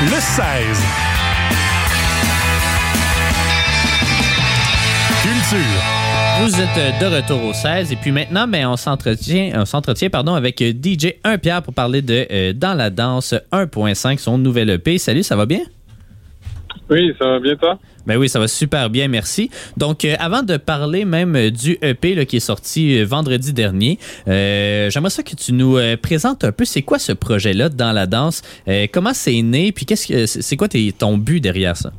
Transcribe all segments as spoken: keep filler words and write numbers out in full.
le seize. Culture. Vous êtes de retour au seize et puis maintenant, ben, on s'entretient, on s'entretient pardon, avec D J un Pierre pour parler de euh, Dans la danse un point cinq, son nouvel E P. Salut, ça va bien? Oui, ça va bien, toi? Ben oui, ça va super bien, merci. Donc, euh, avant de parler même euh, du E P là, qui est sorti euh, vendredi dernier, euh, j'aimerais ça que tu nous euh, présentes un peu c'est quoi ce projet-là Dans la danse, euh, comment c'est né, puis qu'est-ce que c'est quoi tes, ton but derrière ça?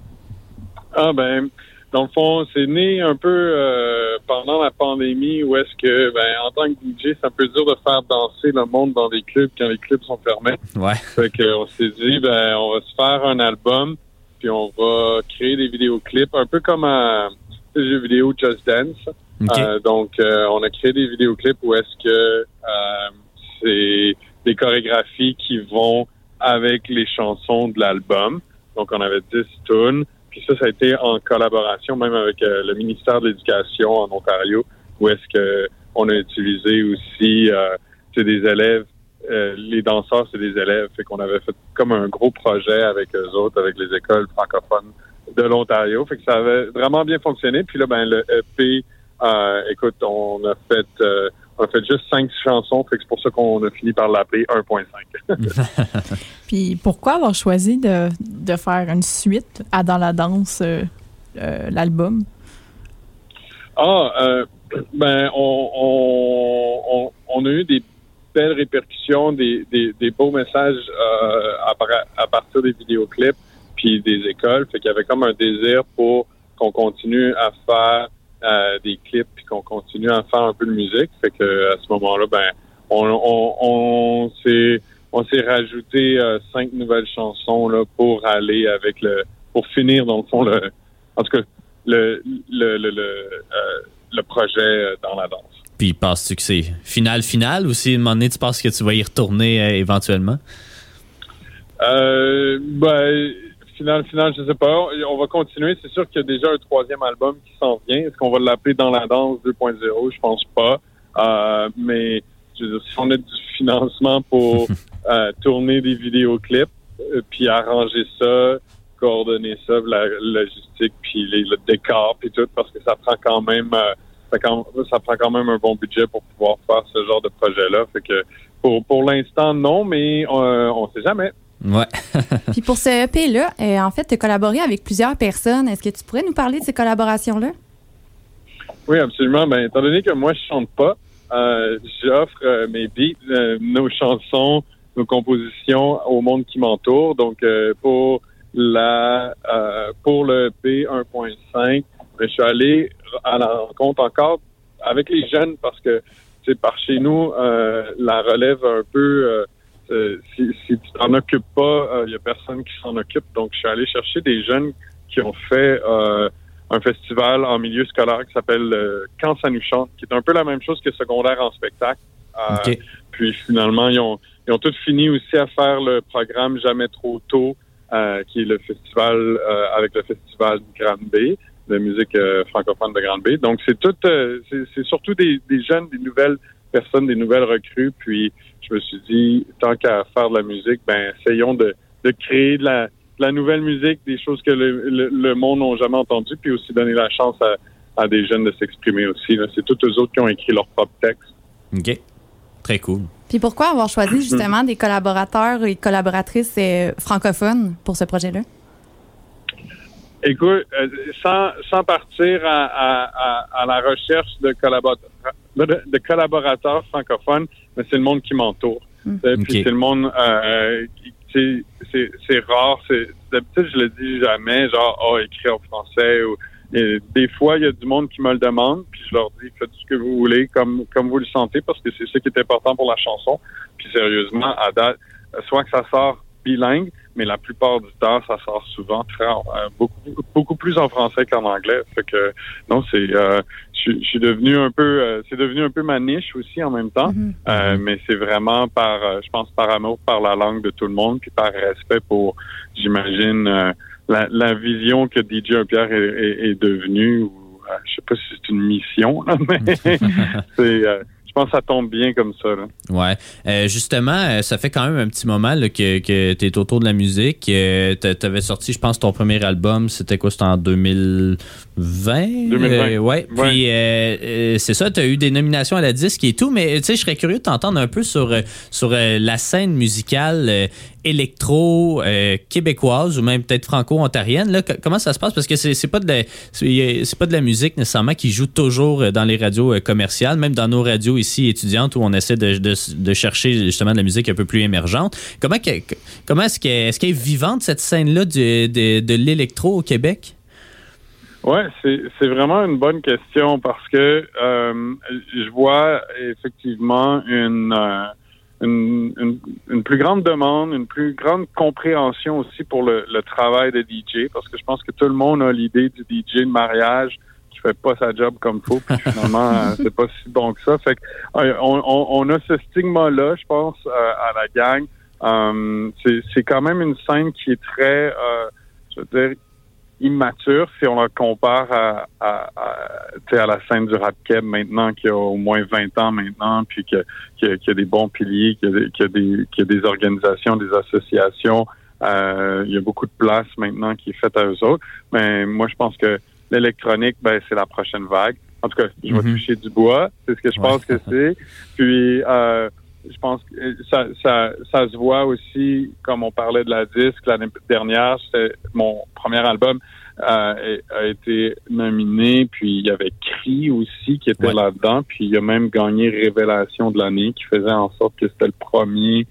Ah ben, dans le fond, c'est né un peu euh, pendant la pandémie où est-ce que, ben, en tant que D J, c'est un peu dur de faire danser le monde dans les clubs quand les clubs sont fermés. Ouais. Fait qu'on s'est dit, ben, on va se faire un album, puis on va créer des vidéoclips, un peu comme un jeu vidéo Just Dance. Okay. Euh, donc, euh, on a créé des vidéoclips où est-ce que euh, c'est des chorégraphies qui vont avec les chansons de l'album. Donc, on avait dix tunes. Puis ça, ça a été en collaboration même avec euh, le ministère de l'Éducation en Ontario, où est-ce que on a utilisé aussi euh, c'est des élèves, euh, les danseurs, c'est des élèves, fait qu'on avait fait comme un gros projet avec eux autres, avec les écoles francophones de l'Ontario, fait que ça avait vraiment bien fonctionné. Puis là, ben le E P, euh, écoute, on a fait euh, on a fait juste cinq chansons, fait que c'est pour ça qu'on a fini par l'appeler un point cinq. Puis pourquoi avoir choisi de, de faire une suite à Dans la danse, euh, euh, l'album? Ah, euh, ben, on, on, on, on a eu des belles répercussions, des, des, des beaux messages euh, à, à partir des vidéoclips puis des écoles. Fait qu'il y avait comme un désir pour qu'on continue à faire euh, des clips puis qu'on continue à faire un peu de musique. Fait que à ce moment-là, ben, on, on, on s'est on s'est rajouté euh, cinq nouvelles chansons là pour aller avec le pour finir dans le fond le en tout cas le le le le, euh, le projet Dans la danse. Puis penses-tu que c'est final final ou si à un moment donné tu penses que tu vas y retourner euh, éventuellement? Euh, ben final final je sais pas. On va continuer. C'est sûr qu'il y a déjà un troisième album qui s'en vient. Est-ce qu'on va l'appeler Dans la danse deux point zéro? Je pense pas. Euh, mais je veux dire, si on a du financement pour euh, tourner des vidéoclips, euh, puis arranger ça, coordonner ça, la logistique, puis les, le décor, puis tout, parce que ça prend quand même, euh, ça, quand, ça prend quand même un bon budget pour pouvoir faire ce genre de projet-là. Fait que pour pour l'instant non, mais euh, on sait jamais. Ouais. Puis pour ce E P-là, euh, en fait, tu as collaboré avec plusieurs personnes. Est-ce que tu pourrais nous parler de ces collaborations-là? Oui, absolument. Ben, étant donné que moi, je chante pas, euh, j'offre euh, mes beats, euh, nos chansons, nos compositions au monde qui m'entoure. Donc, euh, pour la euh, pour le E P un point cinq, ben, je suis allé à la rencontre encore avec les jeunes parce que, c'est par chez nous, euh, la relève un peu... Euh, Euh, si, si tu t'en occupes pas, il euh, y a personne qui s'en occupe. Donc, je suis allé chercher des jeunes qui ont fait euh, un festival en milieu scolaire qui s'appelle euh, Quand ça nous chante, qui est un peu la même chose que secondaire en spectacle. Euh, okay. Puis finalement, ils ont, ils ont tous fini aussi à faire le programme Jamais trop tôt, euh, qui est le festival euh, avec le festival Grande-Bay, de musique euh, francophone de Grande-Bay. Donc, c'est tout, euh, c'est, c'est surtout des, des jeunes, des nouvelles personnes, des nouvelles recrues. Puis, je me suis dit, tant qu'à faire de la musique, ben essayons de, de créer de la, de la nouvelle musique, des choses que le, le, le monde n'a jamais entendues, puis aussi donner la chance à, à des jeunes de s'exprimer aussi. Là. C'est tous eux autres qui ont écrit leur propre texte. OK. Très cool. Puis pourquoi avoir choisi justement des collaborateurs et collaboratrices euh, francophones pour ce projet-là? Écoute, euh, sans, sans partir à, à, à, à la recherche de, collaborateurs, de, de collaborateurs francophones, mais c'est le monde qui m'entoure. Mm. Puis okay. C'est le monde, euh, qui, c'est, c'est rare. C'est, d'habitude, je le dis jamais, genre, oh, écrit en français. Ou, et des fois, il y a du monde qui me le demande, puis je leur dis, faites ce que vous voulez, comme, comme vous le sentez, parce que c'est ça qui est important pour la chanson. Puis sérieusement, à date, soit que ça sort bilingue, mais la plupart du temps, ça sort souvent très, euh, beaucoup, beaucoup plus en français qu'en anglais. Fait que non, c'est, euh, je, je suis devenu un peu, euh, c'est devenu un peu ma niche aussi en même temps. Mm-hmm. Euh, mais c'est vraiment par, euh, je pense, par amour, par la langue de tout le monde, puis par respect pour, j'imagine, euh, la, la vision que D J un Pierre est, est, est devenu. Ou, euh, je sais pas si c'est une mission, là, mais c'est. Euh, je pense que ça tombe bien comme ça. Là. Ouais. Euh, justement, ça fait quand même un petit moment là, que, que tu es autour de la musique. Euh, tu avais sorti, je pense, ton premier album. C'était quoi? C'était en deux mille vingt? deux mille vingt. Euh, ouais. Puis, ouais. Euh, euh, c'est ça, tu as eu des nominations à la disque et tout. Mais tu sais, je serais curieux de t'entendre un peu sur, sur euh, la scène musicale euh, électro euh, québécoise ou même peut-être franco-ontarienne. Là, comment ça se passe? Parce que c'est, c'est pas de la, c'est, c'est pas de la musique nécessairement qui joue toujours dans les radios euh, commerciales, même dans nos radios ici étudiantes où on essaie de, de, de chercher justement de la musique un peu plus émergente. Comment, que, comment est-ce, qu'elle, est-ce qu'elle est vivante cette scène-là de, de, de l'électro au Québec? Ouais, c'est, c'est vraiment une bonne question parce que euh, je vois effectivement une, euh, une, une, une plus grande demande, une plus grande compréhension aussi pour le, le travail de D J parce que je pense que tout le monde a l'idée du D J de mariage qui fait pas sa job comme il faut, puis finalement, c'est pas si bon que ça. Fait que, euh, on, on, on a ce stigma-là, je pense, euh, à la gang. Euh, c'est, c'est quand même une scène qui est très, euh, je veux dire, immature si on la compare à, à, à, à la scène du rap keb maintenant, qui a au moins vingt ans maintenant, puis qu'il y a, qu'il y a des bons piliers, qu'il y a des, qu'il y a des, qu'il y a des organisations, des associations. Euh, il y a beaucoup de place maintenant qui est faite à eux autres. Mais moi, je pense que l'électronique, ben, c'est la prochaine vague. En tout cas, je vais mm-hmm. toucher du bois. C'est ce que je ouais. pense que c'est. Puis, euh, je pense que ça, ça, ça se voit aussi, comme on parlait de la disque l'année dernière, c'était mon premier album euh, a été nominé, puis il y avait Cri aussi qui était ouais. là-dedans, puis il a même gagné Révélation de l'année, qui faisait en sorte que c'était le premier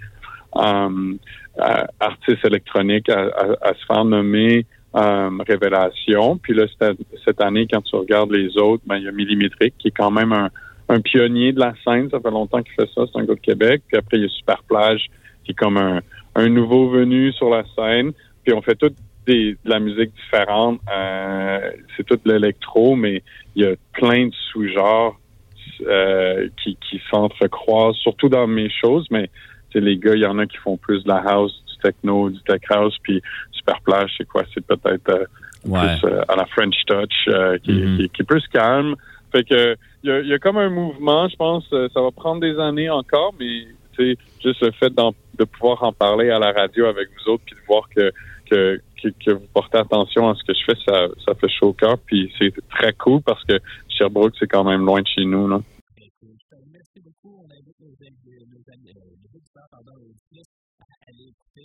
euh, artiste électronique à, à, à se faire nommer Euh, Révélation. Puis là, cette, cette année, quand tu regardes les autres, ben il y a Millimétrique, qui est quand même un, un pionnier de la scène. Ça fait longtemps qu'il fait ça. C'est un gars de Québec. Puis après, il y a Superplage, qui est comme un, un nouveau venu sur la scène. Puis on fait toute des, de la musique différente. Euh, c'est tout de l'électro, mais il y a plein de sous-genres euh, qui, qui s'entrecroisent, surtout dans mes choses. Mais les gars, il y en a qui font plus de la house, du techno, du tech house, puis Superplage, c'est quoi? C'est peut-être euh, ouais. plus euh, à la French Touch, euh, qui, mm-hmm. qui, qui est plus calme. Fait que il y a, y a comme un mouvement, je pense, euh, ça va prendre des années encore, mais c'est juste le fait de pouvoir en parler à la radio avec vous autres, puis de voir que, que, que, que vous portez attention à ce que je fais, ça, ça fait chaud au cœur, puis c'est très cool parce que Sherbrooke, c'est quand même loin de chez nous, là. Merci beaucoup. On invite nos auditeurs, pardon, à aller écouter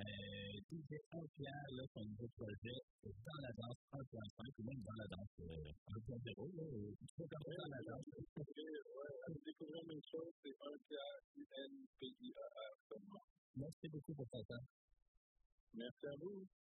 D J Saint-Pierre, là, son nouveau projet dans la danse un point cinq ou même dans la danse un point zéro. Il faut commencer dans la danse. Ouais, découvrir une chose, c'est un Pierre, U N P I E R. Merci beaucoup pour ton temps. Merci à vous.